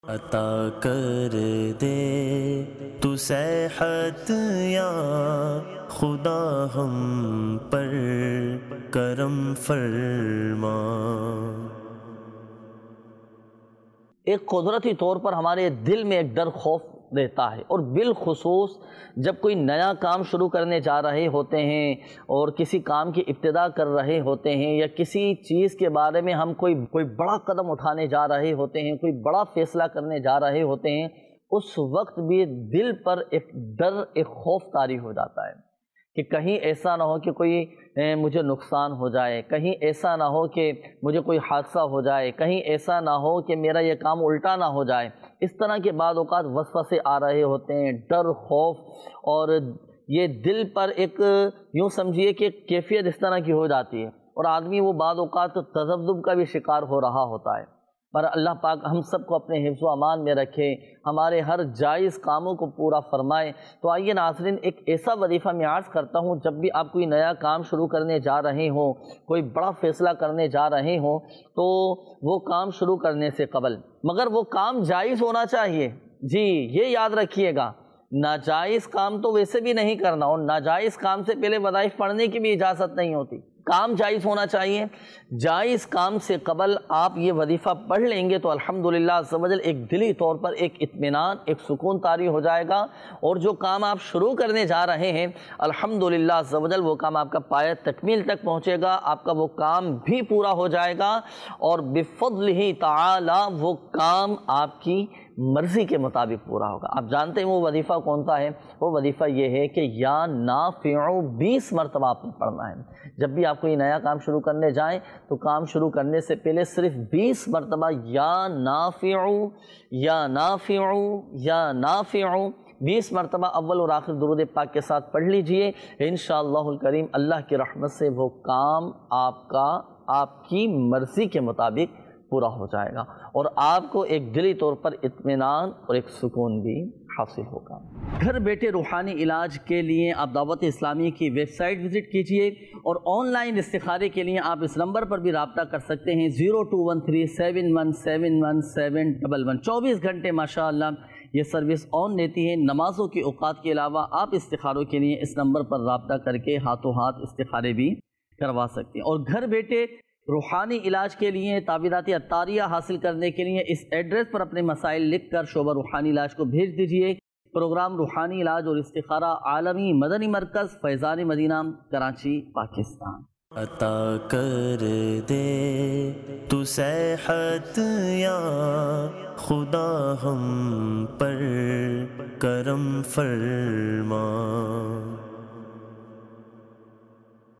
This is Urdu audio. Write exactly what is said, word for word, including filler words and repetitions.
عطا کر دے تو صحت یا خدا ہم پر کرم فرما۔ ایک قدرتی طور پر ہمارے دل میں ایک ڈر خوف رہتا ہے، اور بالخصوص جب کوئی نیا کام شروع کرنے جا رہے ہوتے ہیں اور کسی کام کی ابتدا کر رہے ہوتے ہیں، یا کسی چیز کے بارے میں ہم کوئی کوئی بڑا قدم اٹھانے جا رہے ہوتے ہیں، کوئی بڑا فیصلہ کرنے جا رہے ہوتے ہیں، اس وقت بھی دل پر ایک ڈر، ایک خوف طاری ہو جاتا ہے کہ کہیں ایسا نہ ہو کہ کوئی مجھے نقصان ہو جائے، کہیں ایسا نہ ہو کہ مجھے کوئی حادثہ ہو جائے، کہیں ایسا نہ ہو کہ میرا یہ کام الٹا نہ ہو جائے۔ اس طرح کے بعض اوقات وسوسے آ رہے ہوتے ہیں، ڈر، خوف، اور یہ دل پر ایک یوں سمجھیے کہ کیفیت اس طرح کی ہو جاتی ہے، اور آدمی وہ بعض اوقات تذبذب کا بھی شکار ہو رہا ہوتا ہے۔ پر اللہ پاک ہم سب کو اپنے حفظ و امان میں رکھے، ہمارے ہر جائز کاموں کو پورا فرمائے۔ تو آئیے ناظرین، ایک ایسا وظیفہ میں عرض کرتا ہوں، جب بھی آپ کوئی نیا کام شروع کرنے جا رہے ہوں، کوئی بڑا فیصلہ کرنے جا رہے ہوں، تو وہ کام شروع کرنے سے قبل مگر وہ کام جائز ہونا چاہیے۔ جی یہ یاد رکھیے گا، ناجائز کام تو ویسے بھی نہیں کرنا، اور ناجائز کام سے پہلے وظائف پڑھنے کی بھی اجازت نہیں ہوتی۔ کام جائز ہونا چاہیے۔ جائز کام سے قبل آپ یہ وظیفہ پڑھ لیں گے تو الحمدللہ عز و جل ایک دلی طور پر ایک اطمینان، ایک سکون طاری ہو جائے گا، اور جو کام آپ شروع کرنے جا رہے ہیں الحمدللہ عز و جل وہ کام آپ کا پایہ تکمیل تک پہنچے گا، آپ کا وہ کام بھی پورا ہو جائے گا، اور بفضلہ تعالی وہ کام آپ کی مرضی کے مطابق پورا ہوگا۔ آپ جانتے ہیں وہ وظیفہ کون سا ہے؟ وہ وظیفہ یہ ہے کہ یا نافع بیس مرتبہ آپ نے پڑھنا ہے۔ جب بھی آپ کوئی نیا کام شروع کرنے جائیں تو کام شروع کرنے سے پہلے صرف بیس مرتبہ یا نافع یا نافع یا نافع بیس مرتبہ اول اور آخر درود پاک کے ساتھ پڑھ لیجئے۔ انشاءاللہ الکریم اللہ کی رحمت سے وہ کام آپ کا آپ کی مرضی کے مطابق پورا ہو جائے گا، اور آپ کو ایک دلی طور پر اطمینان اور ایک سکون بھی حاصل ہوگا۔ گھر بیٹھے روحانی علاج کے لیے آپ دعوت اسلامی کی ویب سائٹ وزٹ کیجئے، اور آن لائن استخارے کے لیے آپ اس نمبر پر بھی رابطہ کر سکتے ہیں، zero two one three seven one seven one seven double one. چوبیس گھنٹے ماشاءاللہ یہ سروس آن رہتی ہے۔ نمازوں کے اوقات کے علاوہ آپ استخاروں کے لیے اس نمبر پر رابطہ کر کے ہاتھوں ہاتھ استخارے بھی کروا سکتے ہیں، اور گھر بیٹھے روحانی علاج کے لیے تعویذات عطاریہ حاصل کرنے کے لیے اس ایڈریس پر اپنے مسائل لکھ کر شعبہ روحانی علاج کو بھیج دیجئے۔ پروگرام روحانی علاج اور استخارہ عالمی مدنی مرکز، فیضان مدینہ، کراچی، پاکستان۔ عطا کر دے تو صحت یا خدا ہم پر کرم فرما۔